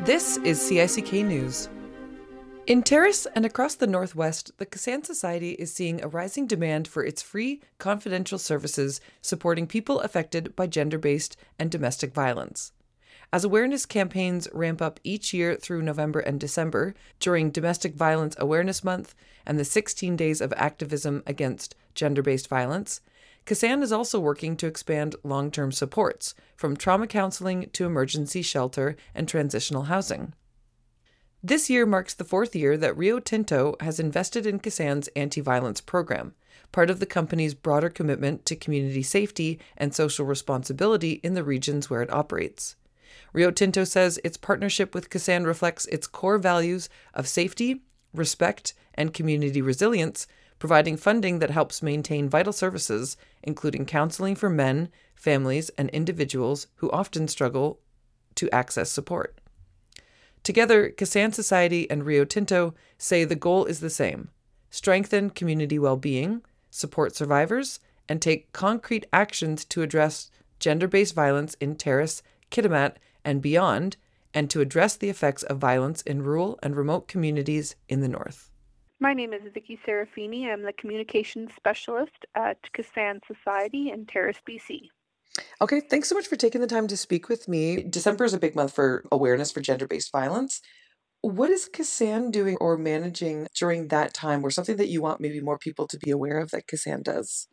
This is CICK News. In Terrace and across the Northwest, the Kasan Society is seeing a rising demand for its free, confidential services supporting people affected by gender-based and domestic violence. As awareness campaigns ramp up each year through November and December during Domestic Violence Awareness Month and the 16 days of activism against gender-based violence, Kasan is also working to expand long-term supports, from trauma counseling to emergency shelter and transitional housing. This year marks the fourth year that Rio Tinto has invested in Kasan's anti-violence program, part of the company's broader commitment to community safety and social responsibility in the regions where it operates. Rio Tinto says its partnership with Kasan reflects its core values of safety, respect, and community resilience, providing funding that helps maintain vital services, including counseling for men, families, and individuals who often struggle to access support. Together, Kasan Society and Rio Tinto say the goal is the same: strengthen community well-being, support survivors, and take concrete actions to address gender-based violence in Terrace, Kitimat, and beyond, and to address the effects of violence in rural and remote communities in the North. My name is Vicky Serafini. I'm the Communications Specialist at Kasan Society in Terrace, BC. Okay, thanks so much for taking the time to speak with me. December is a big month for awareness for gender-based violence. What is Kasan doing or managing during that time, or something that you want maybe more people to be aware of that Kasan does?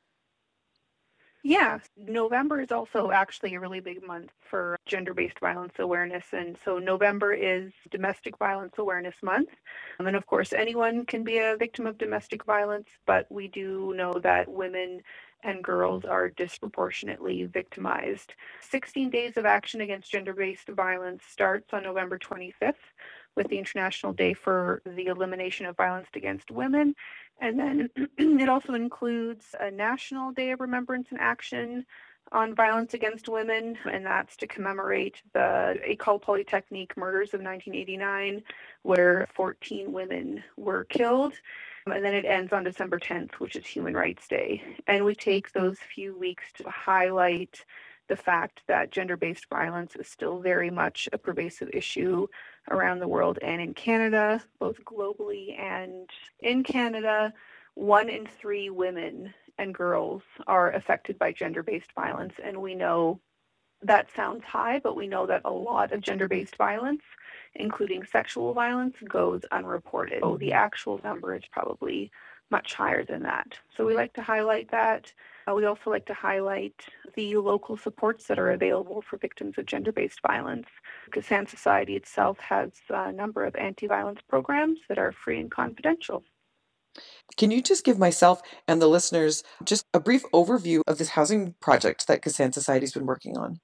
Yeah, November is also actually a really big month for gender-based violence awareness. And so November is Domestic Violence Awareness Month. And of course, anyone can be a victim of domestic violence, but we do know that women and girls are disproportionately victimized. 16 Days of Action Against Gender-Based Violence starts on November 25th with the International Day for the Elimination of Violence Against Women. And then it also includes a National Day of Remembrance and Action on Violence Against Women, and that's to commemorate the École Polytechnique murders of 1989, where 14 women were killed. And then it ends on December 10th, which is Human Rights Day. And we take those few weeks to highlight the fact that gender-based violence is still very much a pervasive issue around the world and in Canada, both globally and in Canada. 1 in 3 women and girls are affected by gender-based violence. And we know that sounds high, but we know that a lot of gender-based violence, including sexual violence, goes unreported. So the actual number is probably much higher than that. So we like to highlight that. We also like to highlight the local supports that are available for victims of gender-based violence. Kasan Society itself has a number of anti-violence programs that are free and confidential. Can you just give myself and the listeners just a brief overview of this housing project that Kasan Society's been working on?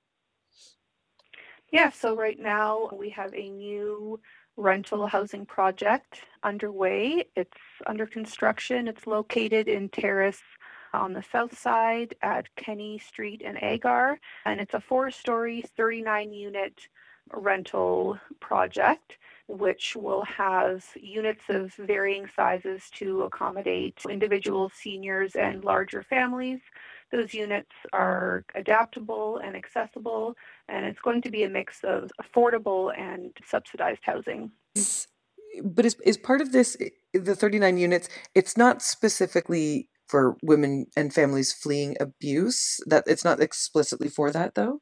Yeah, so right now we have a new rental housing project underway. It's under construction. It's located in Terrace on the south side at Kenny Street and Agar, and it's a 4-story, 39-unit rental project, which will have units of varying sizes to accommodate individuals, seniors, and larger families. Those units are adaptable and accessible, and it's going to be a mix of affordable and subsidized housing. But is part of this, the 39 units, it's not specifically for women and families fleeing abuse? That it's not explicitly for that, though?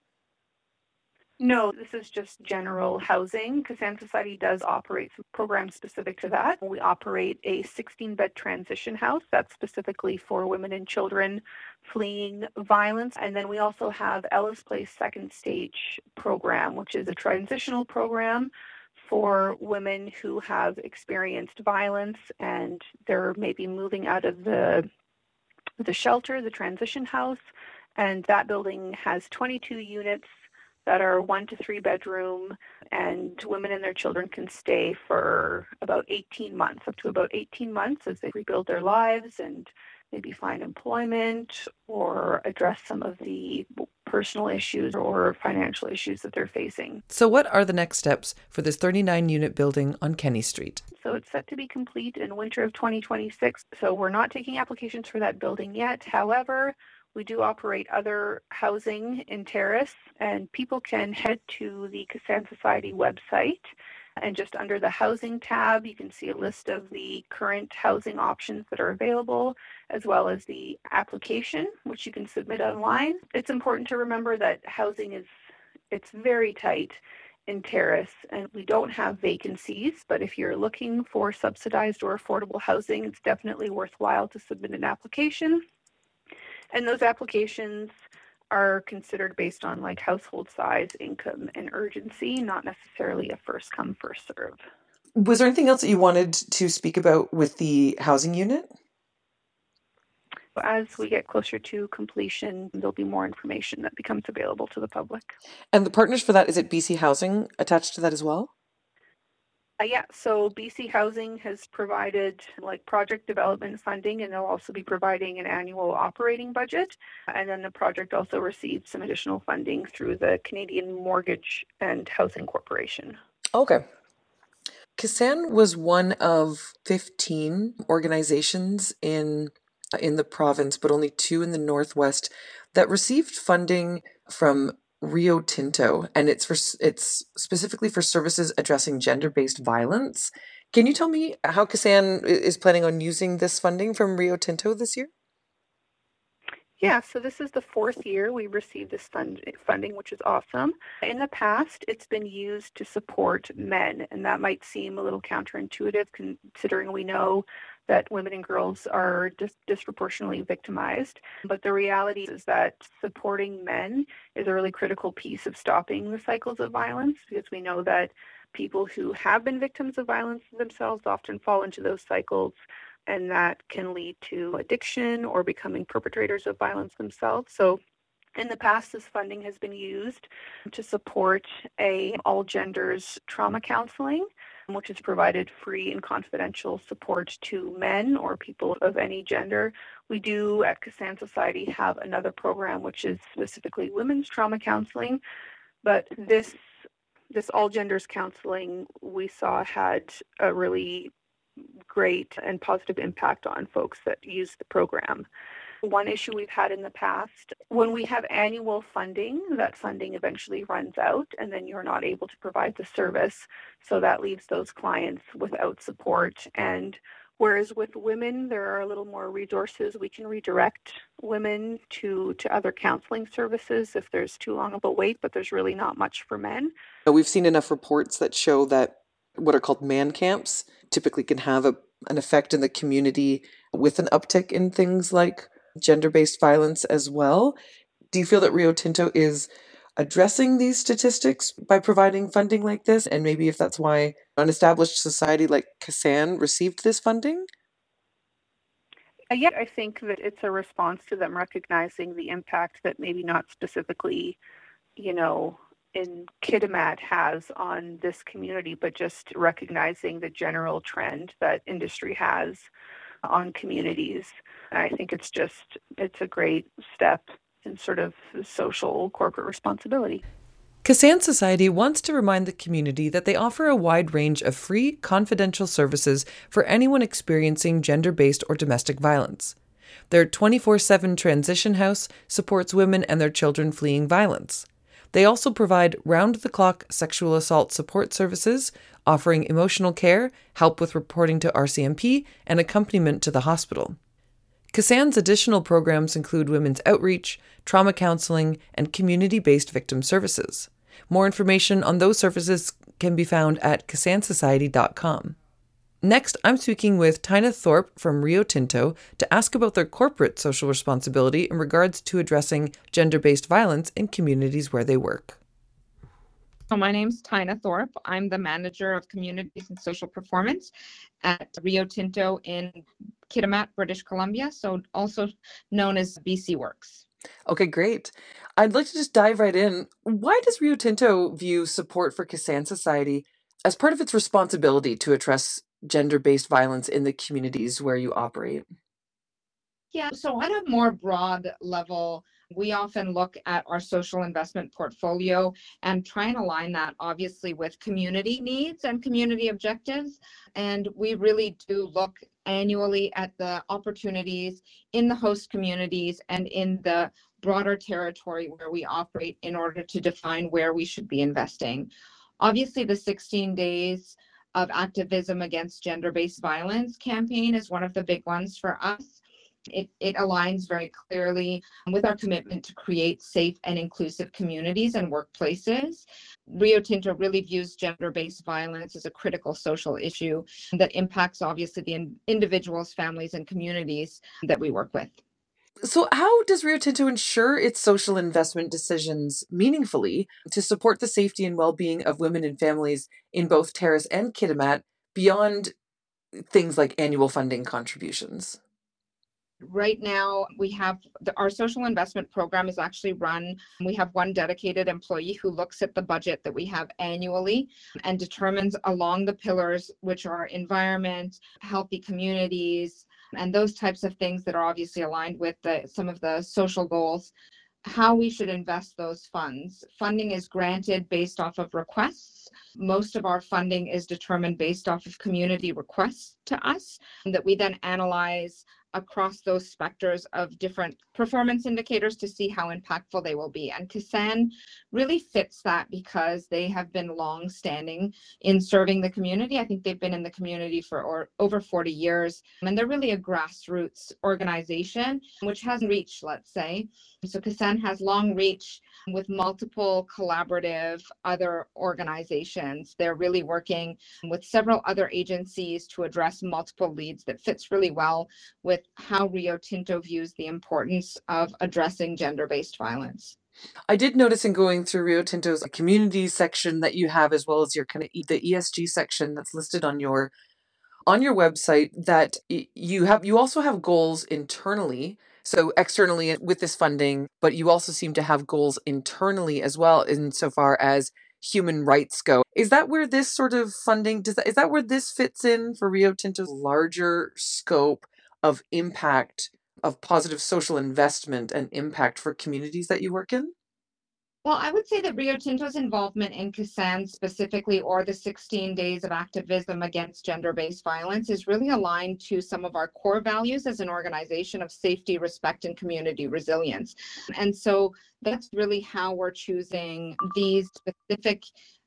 No, this is just general housing. Kasan Society does operate some programs specific to that. We operate a 16-bed transition house that's specifically for women and children fleeing violence. And then we also have Ellis Place Second Stage program, which is a transitional program for women who have experienced violence and they're maybe moving out of the shelter, the transition house. And that building has 22 units that are 1 to 3 bedroom, and women and their children can stay for about 18 months, up to about 18 months as they rebuild their lives and maybe find employment or address some of the personal issues or financial issues that they're facing. So what are the next steps for this 39-unit building on Kenny Street? So it's set to be complete in winter of 2026. So we're not taking applications for that building yet. However, We do operate other housing in Terrace, and people can head to the Kassan Society website, and just under the housing tab, you can see a list of the current housing options that are available, as well as the application, which you can submit online. It's important to remember that it's very tight in Terrace, and we don't have vacancies, but if you're looking for subsidized or affordable housing, it's definitely worthwhile to submit an application. And those applications are considered based on like household size, income, and urgency, not necessarily a first come, first serve. Was there anything else that you wanted to speak about with the housing unit? As we get closer to completion, there'll be more information that becomes available to the public. And the partners for that, is it BC Housing attached to that as well? Yeah, so BC Housing has provided like project development funding, and they'll also be providing an annual operating budget. And then the project also received some additional funding through the Canadian Mortgage and Housing Corporation. Okay. Kassan was one of 15 organizations in the province, but only 2 in the Northwest that received funding from Rio Tinto, and it's specifically for services addressing gender-based violence. Can you tell me how Kassan is planning on using this funding from Rio Tinto this year? Yeah, so this is the 4th year we received this funding, which is awesome. In the past, it's been used to support men, and that might seem a little counterintuitive considering we know that women and girls are disproportionately victimized. But the reality is that supporting men is a really critical piece of stopping the cycles of violence, because we know that people who have been victims of violence themselves often fall into those cycles, and that can lead to addiction or becoming perpetrators of violence themselves. So in the past, this funding has been used to support all genders trauma counseling, which has provided free and confidential support to men or people of any gender. We do at Kassan Society have another program which is specifically women's trauma counseling, but this all genders counseling we saw had a really great and positive impact on folks that use the program. One issue we've had in the past, when we have annual funding, that funding eventually runs out and then you're not able to provide the service. So that leaves those clients without support. And whereas with women, there are a little more resources. We can redirect women to other counseling services if there's too long of a wait, but there's really not much for men. We've seen enough reports that show that what are called man camps typically can have an effect in the community with an uptick in things like gender-based violence as well. Do you feel that Rio Tinto is addressing these statistics by providing funding like this? And maybe if that's why an established society like Kassan received this funding? Yeah, I think that it's a response to them recognizing the impact that maybe not specifically, in Kitimat has on this community, but just recognizing the general trend that industry has on communities. And I think it's a great step in sort of social corporate responsibility. Kassan Society wants to remind the community that they offer a wide range of free, confidential services for anyone experiencing gender-based or domestic violence. Their 24/7 transition house supports women and their children fleeing violence. They also provide round-the-clock sexual assault support services, offering emotional care, help with reporting to RCMP, and accompaniment to the hospital. Kassan's additional programs include women's outreach, trauma counseling, and community-based victim services. More information on those services can be found at kassansociety.com. Next, I'm speaking with Tina Thorpe from Rio Tinto to ask about their corporate social responsibility in regards to addressing gender-based violence in communities where they work. So my name's Tina Thorpe. I'm the manager of communities and social performance at Rio Tinto in Kitimat, British Columbia, so also known as BC Works. Okay, great. I'd like to just dive right in. Why does Rio Tinto view support for Kassan Society as part of its responsibility to address gender-based violence in the communities where you operate? Yeah, so on a more broad level, We often look at our social investment portfolio and try and align that obviously with community needs and community objectives. And we really do look annually at the opportunities in the host communities and in the broader territory where we operate in order to define where we should be investing. Obviously, the 16 days of activism against gender-based violence campaign is one of the big ones for us. It aligns very clearly with our commitment to create safe and inclusive communities and workplaces. Rio Tinto really views gender-based violence as a critical social issue that impacts obviously the individuals, families, and communities that we work with. So, how does Rio Tinto ensure its social investment decisions meaningfully to support the safety and well-being of women and families in both Terrace and Kitimat beyond things like annual funding contributions? Right now, we have our social investment program is actually run. We have one dedicated employee who looks at the budget that we have annually and determines along the pillars, which are environment, healthy communities, and those types of things that are obviously aligned with some of the social goals, how we should invest those funds. Funding is granted based off of requests. Most of our funding is determined based off of community requests to us that we then analyze across those specters of different performance indicators to see how impactful they will be. And Kisan really fits that because they have been long standing in serving the community. I think they've been in the community for over 40 years, and they're really a grassroots organization, which has reach, let's say. So Kisan has long reach with multiple collaborative other organizations. They're really working with several other agencies to address multiple leads that fits really well with how Rio Tinto views the importance of addressing gender-based violence. I did notice in going through Rio Tinto's community section that you have, as well as your kind of the ESG section that's listed on your website, that you also have goals internally. So externally with this funding, but you also seem to have goals internally as well, insofar as human rights go. Is that where this sort of funding is that where this fits in for Rio Tinto's larger scope of impact, of positive social investment and impact for communities that you work in? Well, I would say that Rio Tinto's involvement in Kisan specifically, or the 16 days of activism against gender-based violence, is really aligned to some of our core values as an organization of safety, respect, and community resilience. And so that's really how we're choosing these specific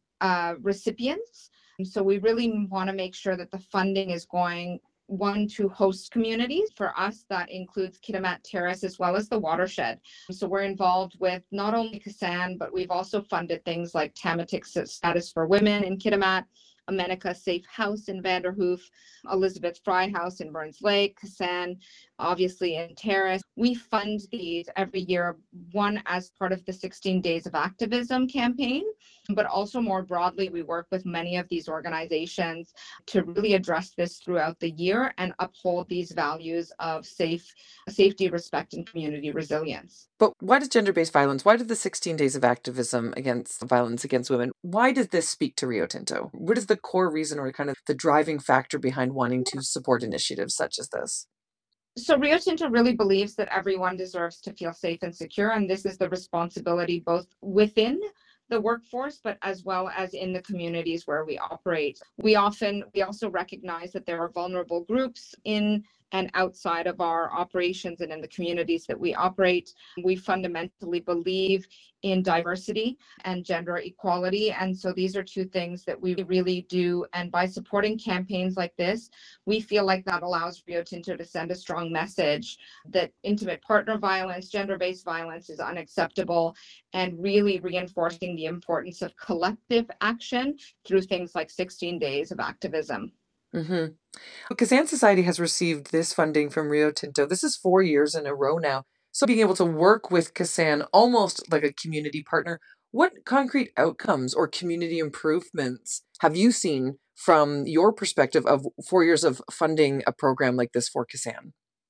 recipients. And so we really want to make sure that the funding is going to host communities. For us, that includes Kitimat Terrace as well as the watershed. So we're involved with not only Kisan, but we've also funded things like Tamatik Status for Women in Kitimat, Amenika Safe House in Vanderhoof, Elizabeth Fry House in Burns Lake, Kisan, obviously in Terrace. We fund these every year, one as part of the 16 Days of Activism campaign, but also more broadly, we work with many of these organizations to really address this throughout the year and uphold these values of safety, respect, and community resilience. But why does gender-based violence, why did the 16 Days of Activism against violence against women, why does this speak to Rio Tinto? What is the core reason or kind of the driving factor behind wanting to support initiatives such as this? So Rio Tinto really believes that everyone deserves to feel safe and secure, and this is the responsibility both within the workforce, but as well as in the communities where we operate. We also recognize that there are vulnerable groups in and outside of our operations and in the communities that we operate. We fundamentally believe in diversity and gender equality. And so these are two things that we really do. And by supporting campaigns like this, we feel like that allows Rio Tinto to send a strong message that intimate partner violence, gender-based violence is unacceptable, and really reinforcing the importance of collective action through things like 16 Days of Activism. Mm-hmm. Kisan Society has received this funding from Rio Tinto. This is 4 years in a row now. So being able to work with Kisan almost like a community partner, what concrete outcomes or community improvements have you seen from your perspective of 4 years of funding a program like this for Kisan?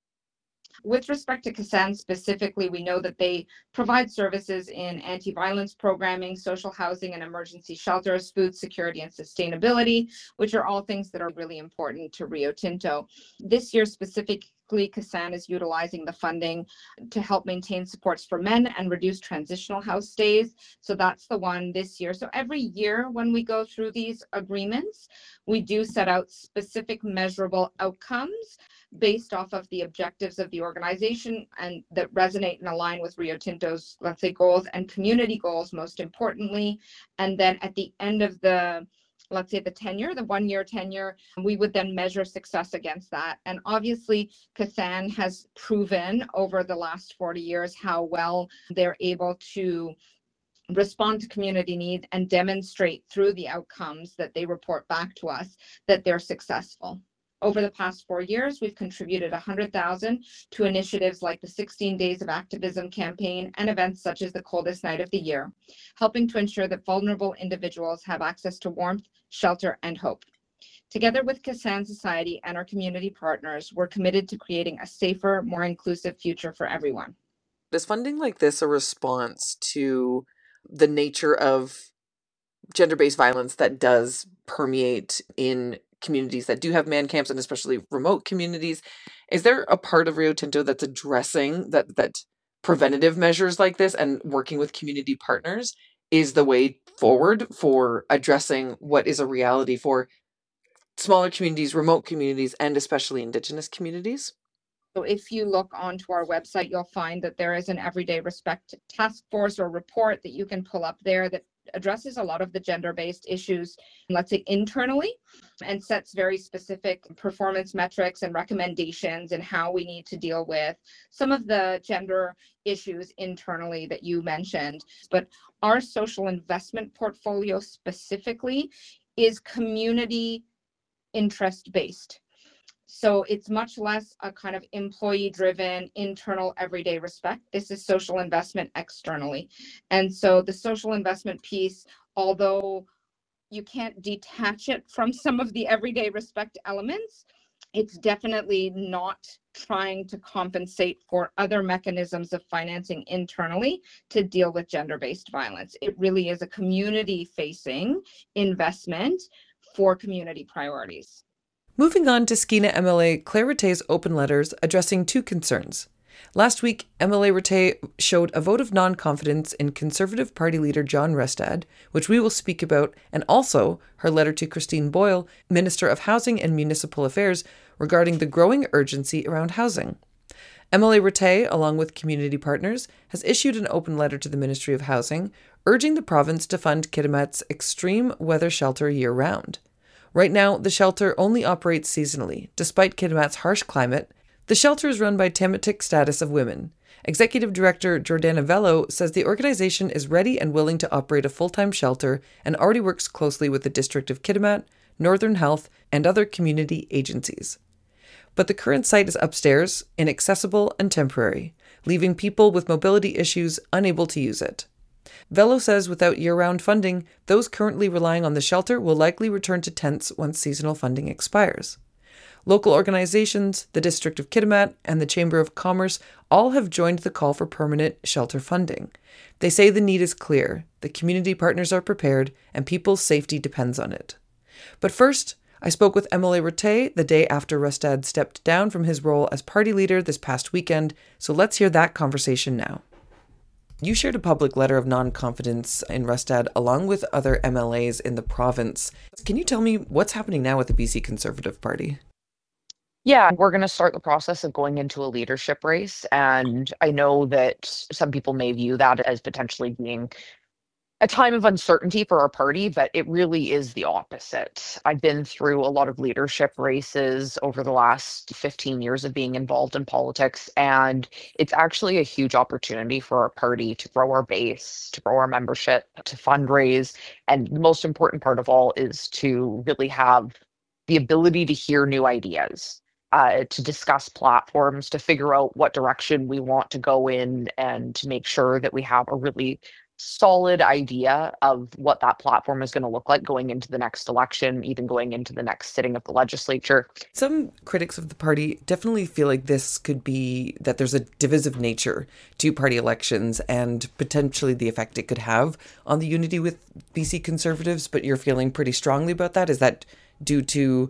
With respect to Kisan specifically, we know that they provide services in anti-violence programming, social housing and emergency shelters, food security and sustainability, which are all things that are really important to Rio Tinto. This year Specifically, Kasan is utilizing the funding to help maintain supports for men and reduce transitional house stays. So that's the one this year. So every year when we go through these agreements, we do set out specific measurable outcomes based off of the objectives of the organization and that resonate and align with Rio Tinto's, let's say, goals and community goals, most importantly. And then at the end of the, let's say, the tenure, the 1-year tenure, we would then measure success against that. And obviously, Kasan has proven over the last 40 years how well they're able to respond to community needs and demonstrate through the outcomes that they report back to us that they're successful. Over the past 4 years, we've contributed $100,000 to initiatives like the 16 Days of Activism campaign and events such as the Coldest Night of the Year, helping to ensure that vulnerable individuals have access to warmth, shelter, and hope. Together with Kasan Society and our community partners, we're committed to creating a safer, more inclusive future for everyone. Is funding like this a response to the nature of gender-based violence that does permeate in communities that do have man camps, and especially remote communities? Is there a part of Rio Tinto that's addressing that preventative measures like this and working with community partners is the way forward for addressing what is a reality for smaller communities, remote communities, and especially Indigenous communities? So if you look onto our website, you'll find that there is an Everyday Respect task force or report that you can pull up there that addresses a lot of the gender-based issues, let's say, internally, and sets very specific performance metrics and recommendations and how we need to deal with some of the gender issues internally that you mentioned. But our social investment portfolio specifically is community interest-based. So it's much less a kind of employee-driven, internal, everyday respect. This is social investment externally. And so the social investment piece, although you can't detach it from some of the everyday respect elements, it's definitely not trying to compensate for other mechanisms of financing internally to deal with gender-based violence. It really is a community-facing investment for community priorities. Moving on to Skeena MLA Claire Rattay's open letters addressing two concerns. Last week, MLA Rattay showed a vote of non-confidence in Conservative Party leader John Rustad, which we will speak about, and also her letter to Christine Boyle, Minister of Housing and Municipal Affairs, regarding the growing urgency around housing. MLA Rattay, along with community partners, has issued an open letter to the Ministry of Housing, urging the province to fund Kitimat's extreme weather shelter year-round. Right now, the shelter only operates seasonally. Despite Kitimat's harsh climate, the shelter is run by Tamatik Status of Women. Executive Director Jordana Vello says the organization is ready and willing to operate a full-time shelter and already works closely with the District of Kitimat, Northern Health, and other community agencies. But the current site is upstairs, inaccessible, and temporary, leaving people with mobility issues unable to use it. Vello says without year-round funding, those currently relying on the shelter will likely return to tents once seasonal funding expires. Local organizations, the District of Kitimat, and the Chamber of Commerce all have joined the call for permanent shelter funding. They say the need is clear, the community partners are prepared, and people's safety depends on it. But first, I spoke with MLA Rattay the day after Rustad stepped down from his role as party leader this past weekend, so let's hear that conversation now. You shared a public letter of non-confidence in Rustad along with other MLAs in the province. Can you tell me what's happening now with the BC Conservative Party? Yeah, we're going to start the process of going into a leadership race. And I know that some people may view that as potentially being a time of uncertainty for our party, but it really is the opposite. I've been through a lot of leadership races over the last 15 years of being involved in politics, and it's actually a huge opportunity for our party to grow our base, to grow our membership, to fundraise. And the most important part of all is to really have the ability to hear new ideas, to discuss platforms, to figure out what direction we want to go in, and to make sure that we have a really solid idea of what that platform is going to look like going into the next election, even going into the next sitting of the legislature. Some critics of the party definitely feel like this could be that there's a divisive nature to party elections and potentially the effect it could have on the unity with BC Conservatives, but you're feeling pretty strongly about that. Is that due to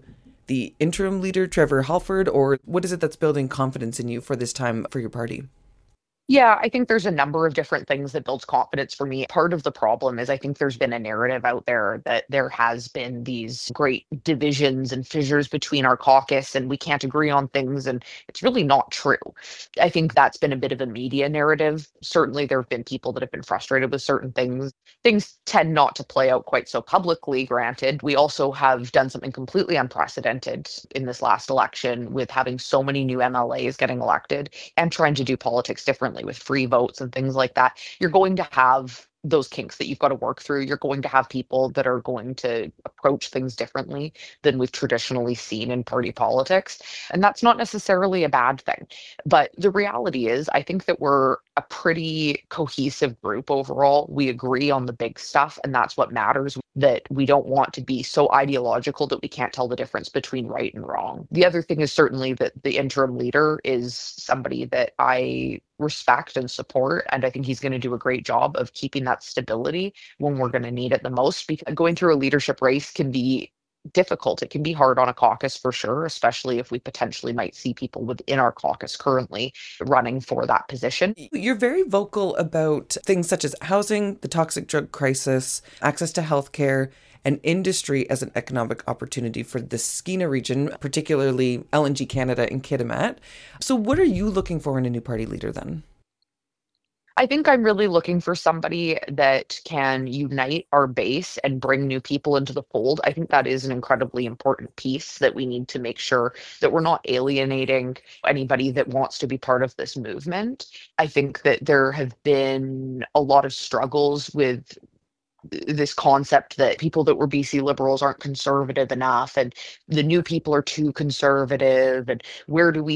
the interim leader, Trevor Halford, or what is it that's building confidence in you for this time for your party? Yeah, I think there's a number of different things that builds confidence for me. Part of the problem is I think there's been a narrative out there that there has been these great divisions and fissures between our caucus and we can't agree on things, and it's really not true. I think that's been a bit of a media narrative. Certainly there have been people that have been frustrated with certain things. Things tend not to play out quite so publicly, granted. We also have done something completely unprecedented in this last election with having so many new MLAs getting elected and trying to do politics differently with free votes and things like that. You're going to have those kinks that you've got to work through. You're going to have people that are going to approach things differently than we've traditionally seen in party politics. And that's not necessarily a bad thing. But the reality is, I think that we're a pretty cohesive group overall. We agree on the big stuff, and that's what matters. That we don't want to be so ideological that we can't tell the difference between right and wrong. The other thing is certainly that the interim leader is somebody that I respect and support, and I think he's going to do a great job of keeping that stability when we're going to need it the most. Because going through a leadership race can be difficult. It can be hard on a caucus for sure, especially if we potentially might see people within our caucus currently running for that position. You're very vocal about things such as housing, the toxic drug crisis, access to healthcare, and industry as an economic opportunity for the Skeena region, particularly LNG Canada and Kitimat. So what are you looking for in a new party leader then? I think I'm really looking for somebody that can unite our base and bring new people into the fold. I think that is an incredibly important piece that we need to make sure that we're not alienating anybody that wants to be part of this movement. I think that there have been a lot of struggles with this concept that people that were BC Liberals aren't conservative enough and the new people are too conservative, and where do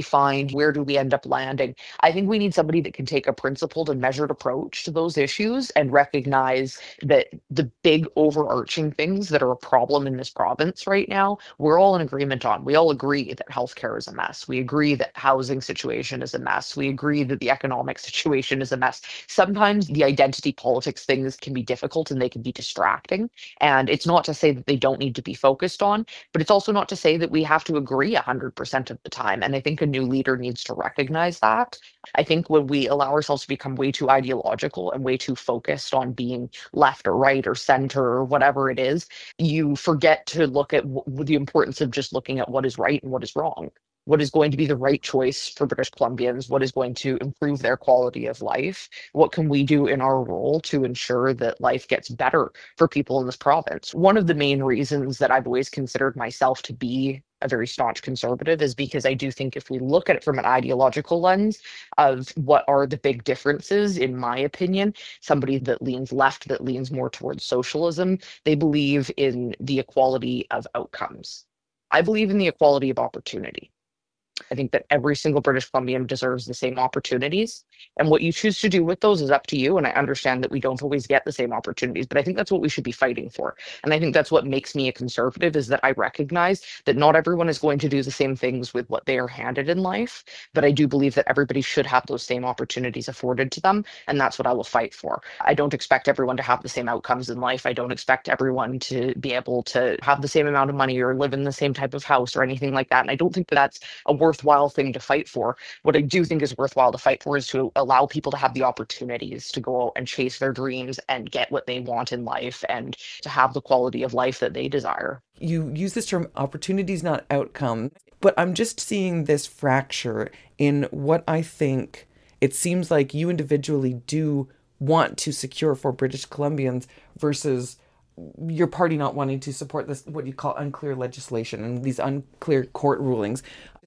we end up landing? I think we need somebody that can take a principled and measured approach to those issues and recognize that the big overarching things that are a problem in this province right now, we're all in agreement on. We all agree that healthcare is a mess. We agree that housing situation is a mess. We agree that the economic situation is a mess. Sometimes the identity politics things can be difficult and they can be distracting. And it's not to say that they don't need to be focused on, but it's also not to say that we have to agree 100% of the time. And I think a new leader needs to recognize that. I think when we allow ourselves to become way too ideological and way too focused on being left or right or center or whatever it is, you forget to look at the importance of just looking at what is right and what is wrong. What is going to be the right choice for British Columbians? What is going to improve their quality of life? What can we do in our role to ensure that life gets better for people in this province? One of the main reasons that I've always considered myself to be a very staunch conservative is because I do think if we look at it from an ideological lens of what are the big differences, in my opinion, somebody that leans left, that leans more towards socialism, they believe in the equality of outcomes. I believe in the equality of opportunity. I think that every single British Columbian deserves the same opportunities. And what you choose to do with those is up to you. And I understand that we don't always get the same opportunities, but I think that's what we should be fighting for. And I think that's what makes me a conservative, is that I recognize that not everyone is going to do the same things with what they are handed in life. But I do believe that everybody should have those same opportunities afforded to them. And that's what I will fight for. I don't expect everyone to have the same outcomes in life. I don't expect everyone to be able to have the same amount of money or live in the same type of house or anything like that. And I don't think that that's a worthwhile thing to fight for. What I do think is worthwhile to fight for is to allow people to have the opportunities to go out and chase their dreams and get what they want in life and to have the quality of life that they desire. You use this term opportunities, not outcome, but I'm just seeing this fracture in what I think it seems like you individually do want to secure for British Columbians versus your party not wanting to support this, what you call unclear legislation and these unclear court rulings.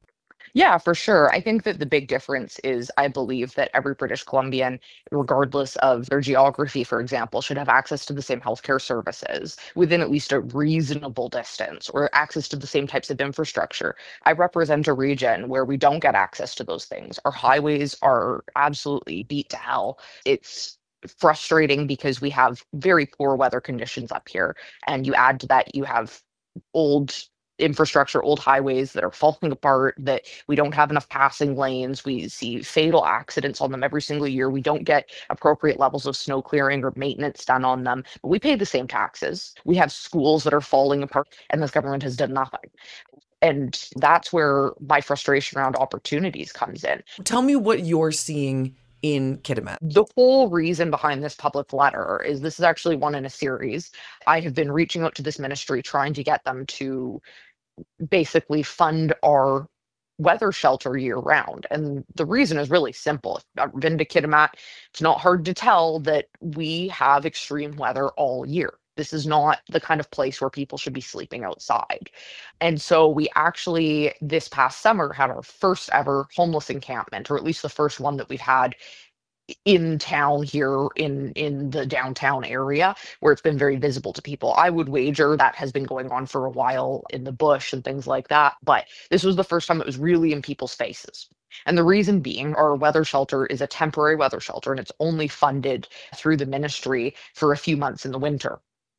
Yeah, for sure. I think that the big difference is I believe that every British Columbian, regardless of their geography, for example, should have access to the same healthcare services within at least a reasonable distance, or access to the same types of infrastructure. I represent a region where we don't get access to those things. Our highways are absolutely beat to hell. It's frustrating because we have very poor weather conditions up here. And you add to that, you have old infrastructure, old highways that are falling apart, that we don't have enough passing lanes. We see fatal accidents on them every single year. We don't get appropriate levels of snow clearing or maintenance done on them. But we pay the same taxes. We have schools that are falling apart, and this government has done nothing. And that's where my frustration around opportunities comes in. Tell me what you're seeing in Kitimat. The whole reason behind this public letter is this is actually one in a series. I have been reaching out to this ministry trying to get them to basically fund our weather shelter year round. And the reason is really simple. If I've been to Kitimat, it's not hard to tell that we have extreme weather all year. This is not the kind of place where people should be sleeping outside. And so we actually, this past summer, had our first ever homeless encampment, or at least the first one that we've had in town here in the downtown area where it's been very visible to people. I would wager that has been going on for a while in the bush and things like that, but this was the first time it was really in people's faces. And the reason being, our weather shelter is a temporary weather shelter, and it's only funded through the ministry for a few months in the winter.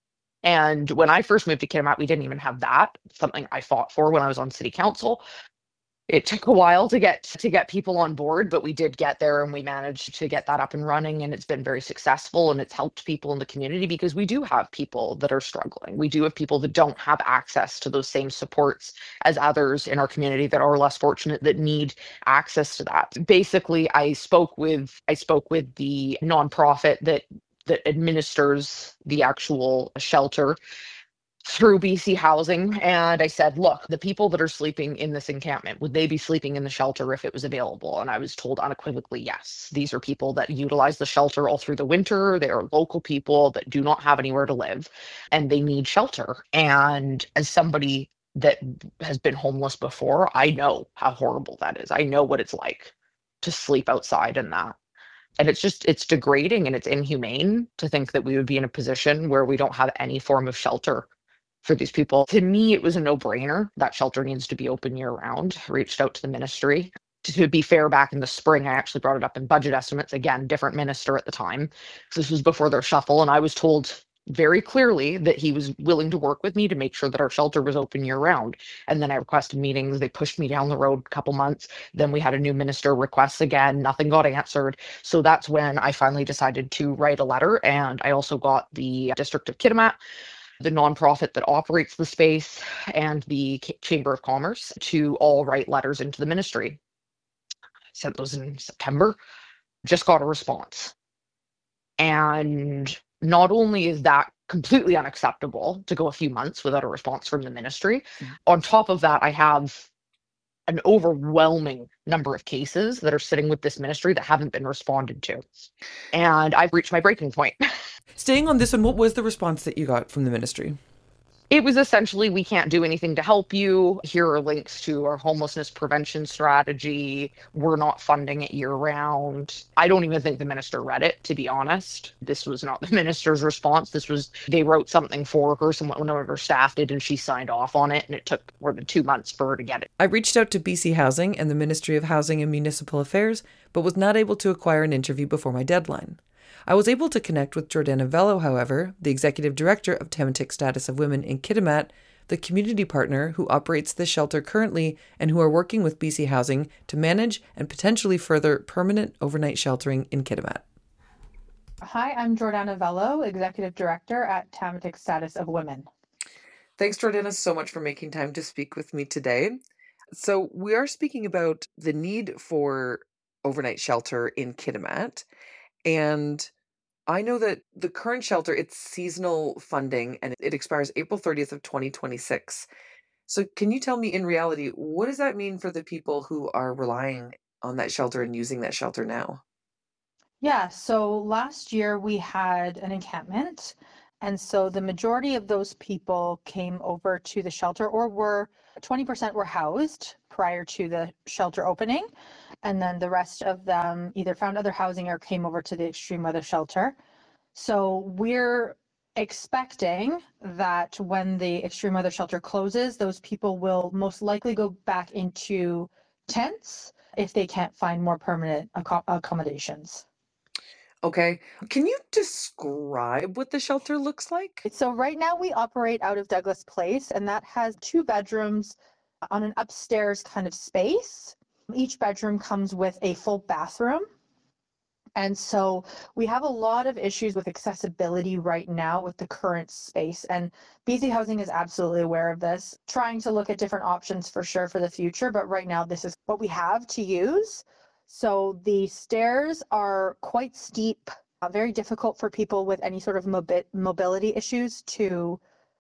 And when I first moved to Kitimat, we didn't even have that, something I fought for when I was on city council. It took a while to get people on board, but we did get there, and we managed to get that up and running, and it's been very successful, and it's helped people in the community because we do have people that are struggling. We do have people that don't have access to those same supports as others in our community that are less fortunate, that need access to that. Basically, I spoke with the nonprofit that administers the actual shelter through BC Housing. And I said, look, the people that are sleeping in this encampment, would they be sleeping in the shelter if it was available? And I was told unequivocally, yes. These are people that utilize the shelter all through the winter. They are local people that do not have anywhere to live, and they need shelter. And as somebody that has been homeless before, I know how horrible that is. I know what it's like to sleep outside in that. And it's degrading, and it's inhumane to think that we would be in a position where we don't have any form of shelter for these people. To me, it was a no-brainer. That shelter needs to be open year-round. I reached out to the ministry. To be fair, back in the spring, I actually brought it up in budget estimates. Again, different minister at the time. So this was before their shuffle, and I was told very clearly that he was willing to work with me to make sure that our shelter was open year-round. And then I requested meetings. They pushed me down the road a couple months. Then we had a new minister request again. Nothing got answered. So that's when I finally decided to write a letter. And I also got the District of Kitimat, the nonprofit that operates the space, and the Chamber of Commerce to all write letters into the ministry. Sent those in September, just got a response. And not only is that completely unacceptable to go a few months without a response from the ministry, on top of that, I have an overwhelming number of cases that are sitting with this ministry that haven't been responded to. And I've reached my breaking point. Staying on this one, what was the response that you got from the ministry? It was essentially, we can't do anything to help you. Here are links to our homelessness prevention strategy. We're not funding it year round. I don't even think the minister read it, to be honest. This was not the minister's response. They wrote something for her, one of her staff did, and she signed off on it. And it took more than 2 months for her to get it. I reached out to BC Housing and the Ministry of Housing and Municipal Affairs, but was not able to acquire an interview before my deadline. I was able to connect with Jordana Vello, however, the executive director of Tamatik Status of Women in Kitimat, the community partner who operates this shelter currently and who are working with BC Housing to manage and potentially further permanent overnight sheltering in Kitimat. Hi, I'm Jordana Vello, executive director at Tamatik Status of Women. Thanks, Jordana, so much for making time to speak with me today. So we are speaking about the need for overnight shelter in Kitimat. And I know that the current shelter, it's seasonal funding and it expires April 30th of 2026. So can you tell me in reality, what does that mean for the people who are relying on that shelter and using that shelter now? Yeah, so last year we had an encampment. And so the majority of those people came over to the shelter, or 20% were housed prior to the shelter opening. And then the rest of them either found other housing or came over to the extreme weather shelter. So we're expecting that when the extreme weather shelter closes, those people will most likely go back into tents if they can't find more permanent accommodations. Okay. Can you describe what the shelter looks like? So right now we operate out of Douglas Place, and that has 2 bedrooms on an upstairs kind of space. Each bedroom comes with a full bathroom. And so we have a lot of issues with accessibility right now with the current space. And BC Housing is absolutely aware of this, trying to look at different options for sure for the future. But right now, this is what we have to use. So the stairs are quite steep, very difficult for people with any sort of mobility issues to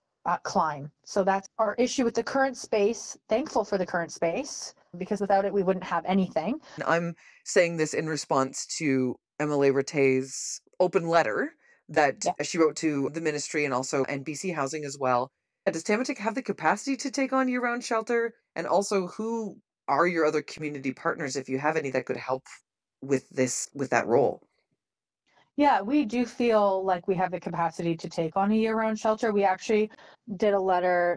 climb. So that's our issue with the current space. Thankful for the current space, because without it, we wouldn't have anything. I'm saying this in response to Emily Rattay's open letter that she wrote to the ministry and also BC Housing as well. Does Tamatik have the capacity to take on year-round shelter? And also, who are your other community partners, if you have any, that could help with that role? Yeah, we do feel like we have the capacity to take on a year-round shelter. We actually did a letter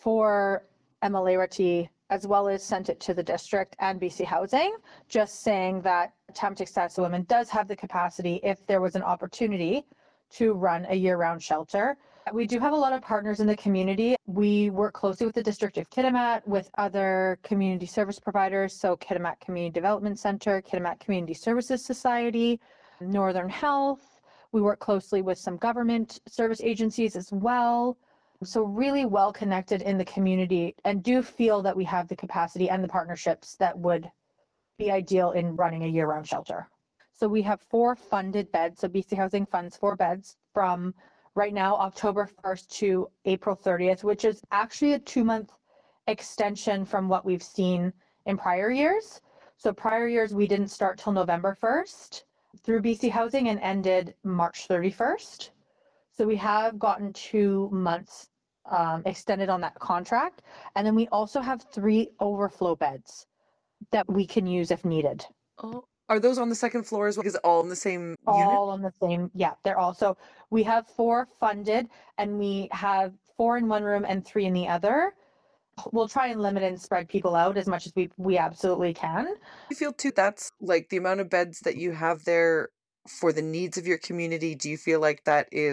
for MLA Rattay, as well as sent it to the district and BC Housing, just saying that Tamatik Status of Women does have the capacity if there was an opportunity to run a year-round shelter. We do have a lot of partners in the community. We work closely with the District of Kitimat, with other community service providers, so Kitimat Community Development Center, Kitimat Community Services Society, Northern Health. We work closely with some government service agencies as well. So really well connected in the community, and do feel that we have the capacity and the partnerships that would be ideal in running a year-round shelter. So we have 4 funded beds. So BC Housing funds 4 beds from right now, October 1st to April 30th, which is actually a 2-month extension from what we've seen in prior years. So prior years, we didn't start till November 1st through BC Housing and ended March 31st. So we have gotten 2 months extended on that contract. And then we also have 3 overflow beds that we can use if needed. Oh, are those on the second floor as well? Is it all in the same unit? All on the same, yeah, they're also, we have 4 funded, and we have 4 in one room and 3 in the other. We'll try and limit and spread people out as much as we absolutely can. You feel too that's like the amount of beds that you have there for the needs of your community? Do you feel like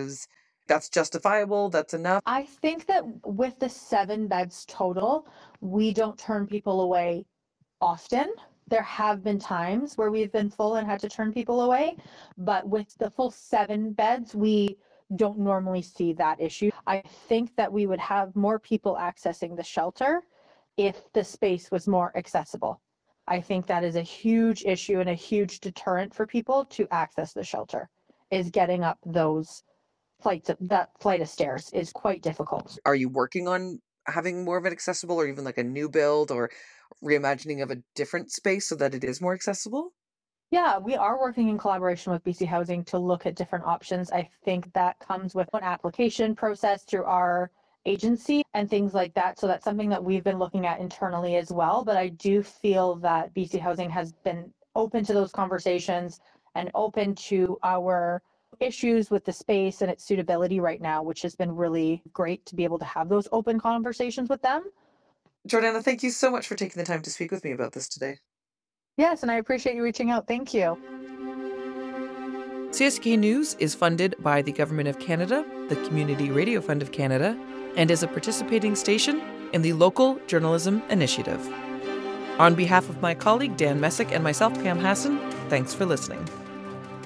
that's justifiable? That's enough? I think that with the 7 beds total, we don't turn people away often. There have been times where we've been full and had to turn people away, but with the full 7 beds, we don't normally see that issue. I think that we would have more people accessing the shelter if the space was more accessible. I think that is a huge issue and a huge deterrent for people to access the shelter, is getting up those that flight of stairs is quite difficult. Are you working on having more of it accessible, or even like a new build or reimagining of a different space so that it is more accessible? Yeah, we are working in collaboration with BC Housing to look at different options. I think that comes with an application process through our agency and things like that. So that's something that we've been looking at internally as well. But I do feel that BC Housing has been open to those conversations and open to our issues with the space and its suitability right now, which has been really great to be able to have those open conversations with them. Jordana, thank you so much for taking the time to speak with me about this today. Yes, and I appreciate you reaching out. Thank you. CSK News is funded by the Government of Canada, the Community Radio Fund of Canada, and is a participating station in the Local Journalism Initiative. On behalf of my colleague Dan Messick and myself, Pam Hassan, thanks for listening.